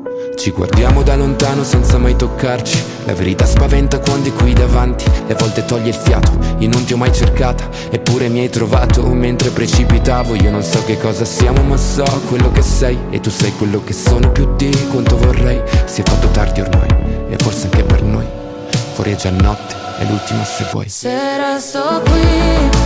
Ci guardiamo da lontano senza mai toccarci. La verità spaventa quando è qui davanti. E a volte toglie il fiato. Io non ti ho mai cercata, eppure mi hai trovato mentre precipitavo. Io non so che cosa siamo, ma so quello che sei. E tu sei quello che sono, più di quanto vorrei. Si è fatto tardi ormai, e forse anche per noi. Fuori è già notte, è l'ultima se vuoi. Se resto qui